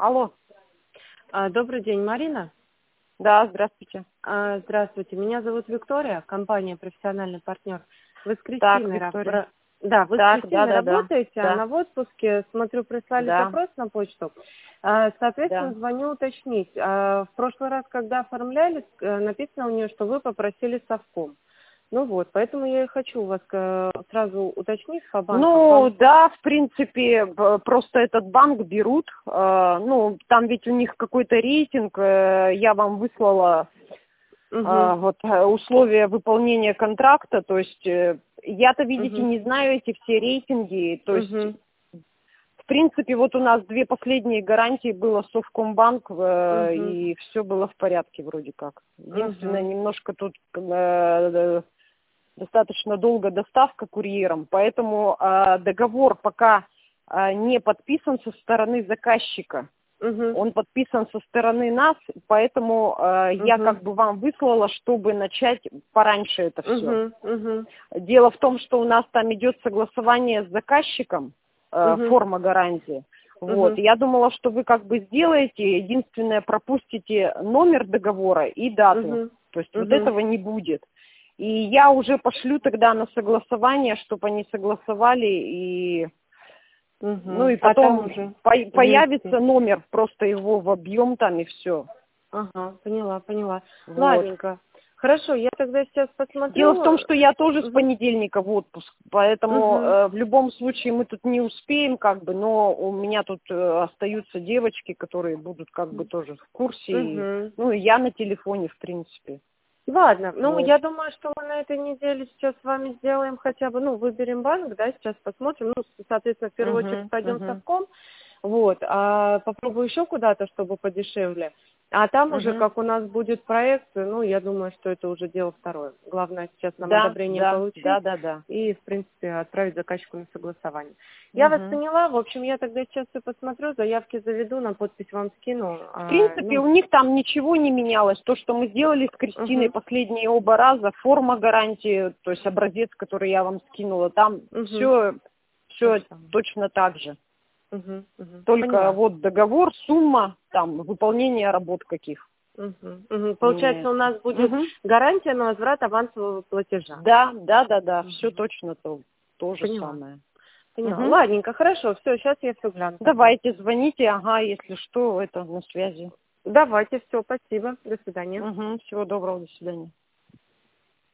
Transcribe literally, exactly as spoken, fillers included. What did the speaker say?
Алло. А, Добрый день, Марина. Да, здравствуйте. А, Здравствуйте, меня зовут Виктория, компания «Профессиональный партнер». Вы с Так, Кристиной, раб- Виктория. ра- да, вы с Так, да, Кристиной да, да. работаете, Да, она в отпуске, смотрю, прислали да, запрос на почту. А, Соответственно, да. звоню уточнить. А, В прошлый раз, когда оформляли, э, написано у нее, что вы попросили совком. Ну вот, поэтому я и хочу у вас э, сразу уточнить по банкам. Ну, Вам... да, в принципе, б- просто этот банк берут. э, Ну, там ведь у них какой-то рейтинг. э, Я вам выслала э, Угу, вот э, условия выполнения контракта. То есть э, я-то, видите, угу, не знаю эти все рейтинги. То есть, угу, в принципе, вот у нас две последние гарантии было Совкомбанк, э, угу, и все было в порядке вроде как. Единственное, угу, немножко тут э, достаточно долго доставка курьером, поэтому э, договор пока э, не подписан со стороны заказчика. угу, Он подписан со стороны нас, поэтому э, я угу. как бы вам выслала, чтобы начать пораньше это все. Угу, угу, Дело в том, что у нас там идет согласование с заказчиком, э, угу, форма гарантии. Вот. угу, Я думала, что вы как бы сделаете, единственное, пропустите номер договора и дату. угу, То есть вот угу, этого не будет. И я уже пошлю тогда на согласование, чтобы они согласовали, и, ну угу. и А там потом уже по- вместе. появится номер, просто его в объем там и все. Ага, поняла, поняла. Вот. Ладненько. Хорошо, я тогда сейчас Дело в том, посмотрю. что я тоже с Угу, понедельника в отпуск, поэтому угу, э, в любом случае мы тут не успеем, как бы, но у меня тут э, остаются девочки, которые будут как бы тоже в курсе, и, угу. ну и я на телефоне, в принципе. Ладно, ну Вот. я думаю, что мы на этой неделе сейчас с вами сделаем хотя бы, ну, выберем банк, да, сейчас посмотрим, ну, соответственно, в первую очередь Угу, пойдем в угу, Совком, вот, а попробую еще куда-то, чтобы подешевле, а там уже, угу. как у нас будет проект, ну, я думаю, что это уже дело второе. Главное сейчас нам Да, одобрение да, да, получить да, да. и, в принципе, отправить заказчику на согласование. Я вас Угу. поняла, в общем, я тогда сейчас все посмотрю, заявки заведу, на подпись вам скину, В а, принципе, ну, у них там ничего не менялось. То, что мы сделали с Кристиной угу, последние оба раза, форма гарантии, то есть образец, который я вам скинула, там угу, все, то же все самое. точно так же. Угу, угу. Только Поняла. вот договор, сумма, там, выполнение работ каких Мгм, мгм. Получается, у меняется. нас будет Мгм. гарантия на возврат авансового платежа. Да, да, да, да, все Мгм. точно то, то же Поняла. самое. Поняла. Мгм. Ладненько, хорошо, все, сейчас я все гляну тогда. Давайте, звоните, ага, если что, это на связи. Давайте, все, спасибо. До свидания. Угу. Всего доброго, до свидания.